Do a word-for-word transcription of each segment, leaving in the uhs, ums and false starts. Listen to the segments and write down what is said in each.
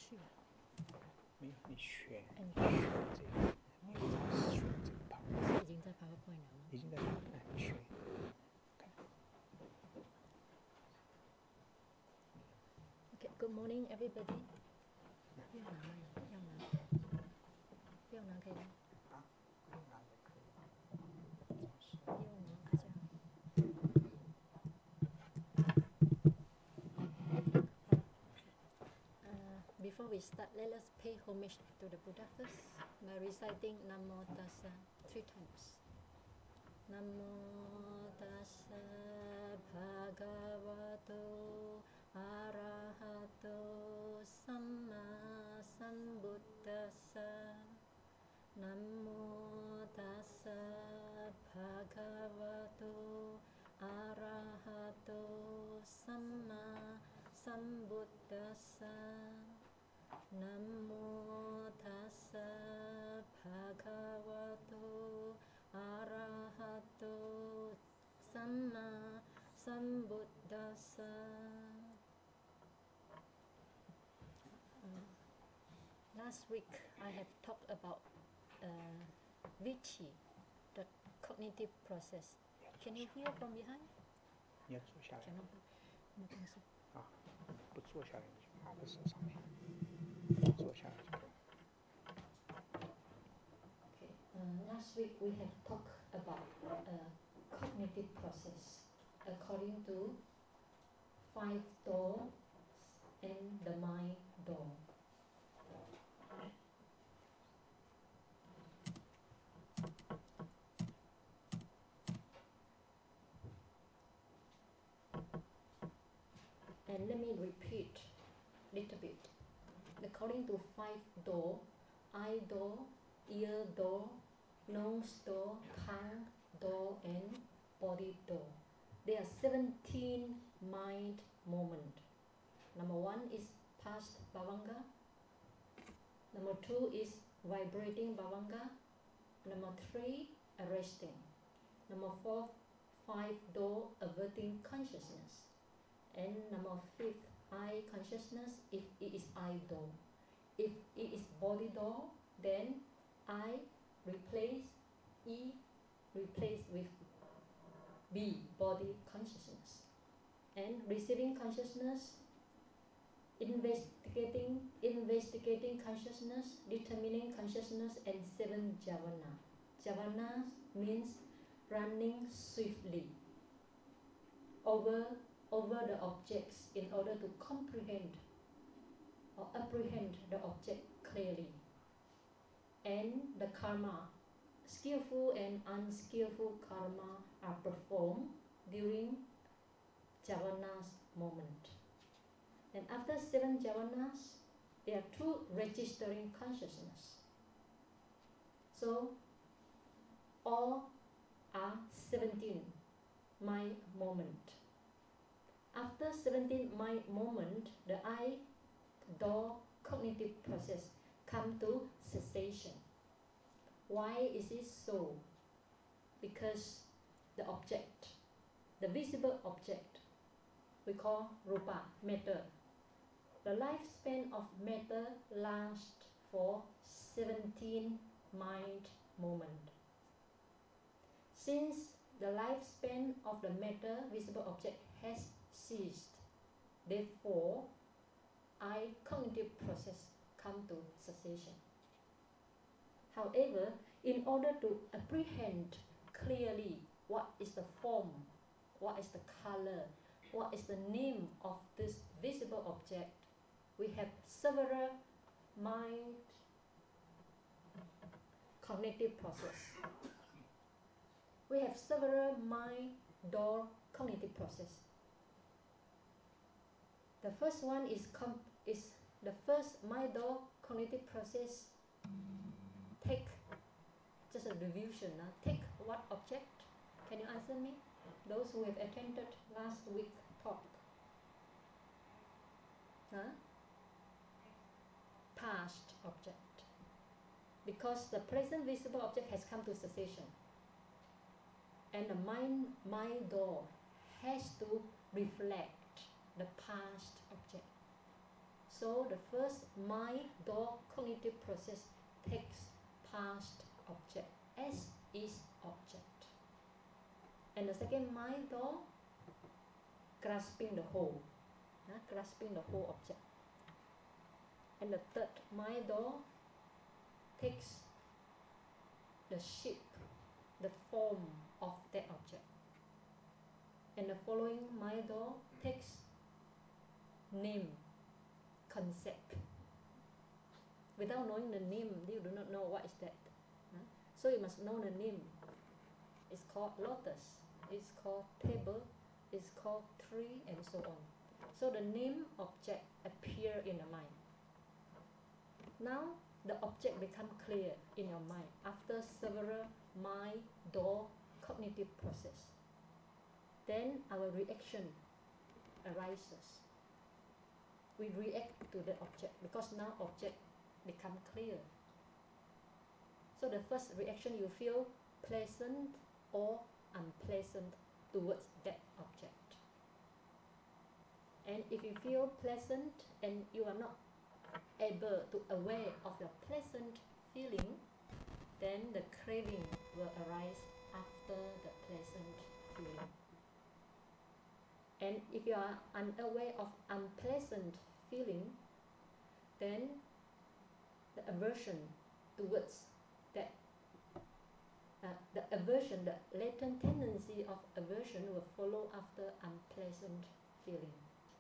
去啊？ 没有，你选哎，你选这个，你要选这个 part， 是已经在 PowerPoint 了吗已经在 part，哎，你选，看， ？Okay, good morning everybody. 不要拿麦了，要拿，不要拿可以吗？ 啊，不用拿也可以，主要是用哦，比较好。好。Uh, before we start, let us pay homage to the Buddha first by reciting Namo Tassa three times. Namo Tassa Bhagavato Arahato Samma Sambuddhassa. Namo Tassa Bhagavato Arahato Samma Sambuddhassa. Namo Tassa Bhagavato Arahato Samma Sambuddhassa. Uh, last week I have talked about uh, Vichy, the cognitive process. Can you hear from behind? 你要坐下来 Cannot. 没关系。 啊，不坐下来你就拿在手上面，坐下来就可以。 Okay. Uh, last week we have talked about uh, cognitive process according to five doors and the mind door. And let me repeat a little bit. According to five door, eye door, ear door, nose door, tongue door, and body door. There are seventeen mind moments. Number one is past bhavanga. Number two is vibrating bhavanga. Number three, arresting. Number four, five door averting consciousness. And number fifth, eye consciousness if it is eye door. If it is body door, then I replace E replace with B, body consciousness. And receiving consciousness, investigating investigating consciousness, determining consciousness, and seven jhana. Jhana means running swiftly over over the objects in order to comprehend or apprehend the object clearly. And the karma, skillful and unskillful karma are performed during jhavanas moment. And after seven jhavanas, there are two registering consciousness. So all are seventeen mind moment. After seventeen mind moment, the eye door cognitive process come to cessation. Why is it so? Because the object, the visible object, we call rupa, matter. The lifespan of matter lasts for seventeen mind moment. Since the lifespan of the matter visible object has ceased, therefore, eye cognitive process come to cessation. However, in order to apprehend clearly what is the form, what is the color, what is the name of this visible object, we have several mind cognitive process. We have several mind door cognitive process. The first one is, com- is the first mind door cognitive process. Take just a revision. Uh, take what object? Can you answer me? Those who have attended last week talk. Huh? Past object. Because the present visible object has come to cessation. And the mind, mind door has to reflect the past object. So the first mind-door cognitive process takes past object as is object. And the second mind-door grasping the whole, uh, grasping the whole object. And the third mind-door takes the shape, the form of that object. And the following mind-door takes name, concept. Without knowing the name, you do not know what is that. Huh? So you must know the name. It's called lotus, it's called table, it's called tree, and so on. So the name object appear in the mind. Now the object become clear in your mind after several mind door cognitive process. Then our reaction arises. We react to the object because now object become clear. So the first reaction, you feel pleasant or unpleasant towards that object. And if you feel pleasant and you are not able to aware of your pleasant feeling, then the craving will arise after the pleasant feeling. And if you are unaware of unpleasant feeling, then the aversion towards that, uh, the aversion, the latent tendency of aversion will follow after unpleasant feeling.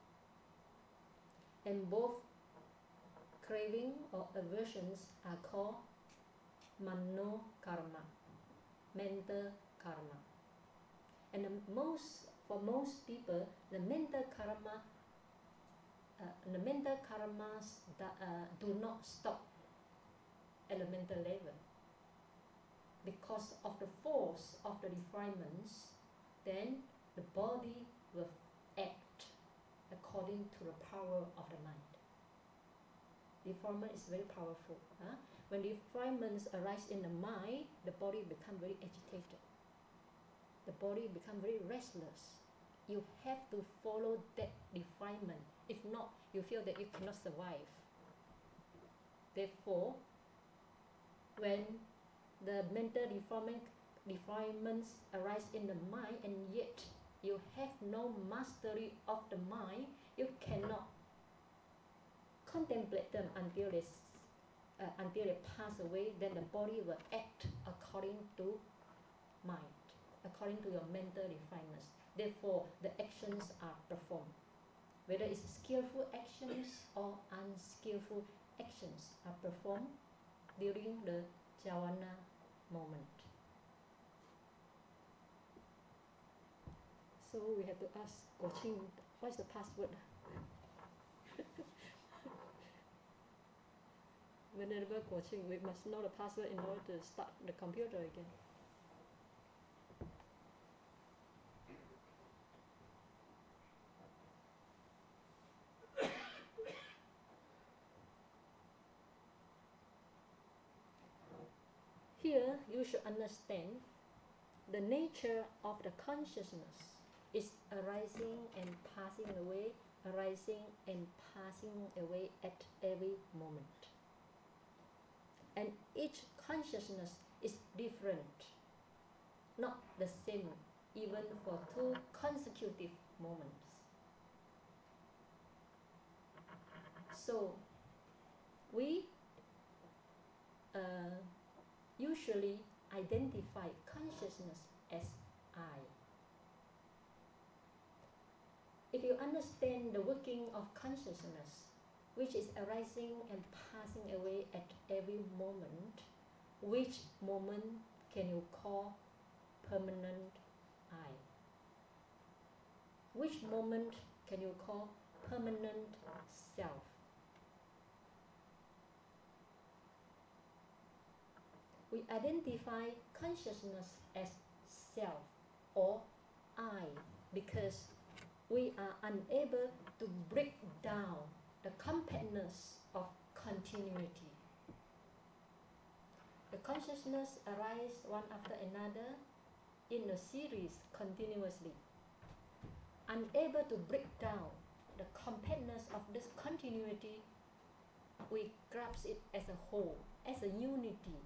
And both craving or aversions are called mano karma, mental karma. And the most, for most people, the mental karma, uh, the mental karmas that, uh, do not stop at the mental level. Because of the force of the defilements, then the body will act according to the power of the mind. Defilement is very powerful. Huh? When defilements arise in the mind, the body becomes very agitated. The body becomes very restless. You have to follow that defilement. If not, you feel that you cannot survive. Therefore, when the mental defilement, defilements arise in the mind and yet you have no mastery of the mind, you cannot contemplate them until they, uh, until they pass away, then the body will act according to mind, according to your mental refinements. Therefore, the actions are performed. Whether it's skillful actions or unskillful actions are performed during the jhana moment. So we have to ask Guoqing, what is the password? Venerable Guoqing, we must know the password in order to start the computer again. Here you should understand the nature of the consciousness is arising and passing away, arising and passing away at every moment. And each consciousness is different, not the same, even for two consecutive moments. So we uh, usually identify consciousness as I. If you understand the working of consciousness, which is arising and passing away at every moment, which moment can you call permanent I? Which moment can you call permanent self? We identify consciousness as self or I because we are unable to break down the compactness of continuity. The consciousness arises one after another in a series continuously, unable to break down the compactness of this continuity, we grasp it as a whole, as a unity.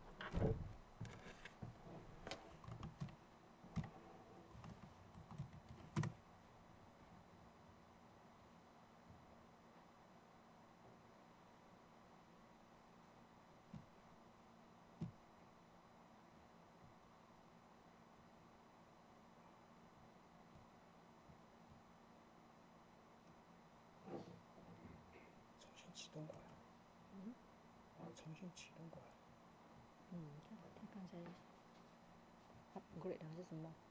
重新启动过来。嗯，重新启动过来。 嗯，他他刚才 upgrade 还是什么？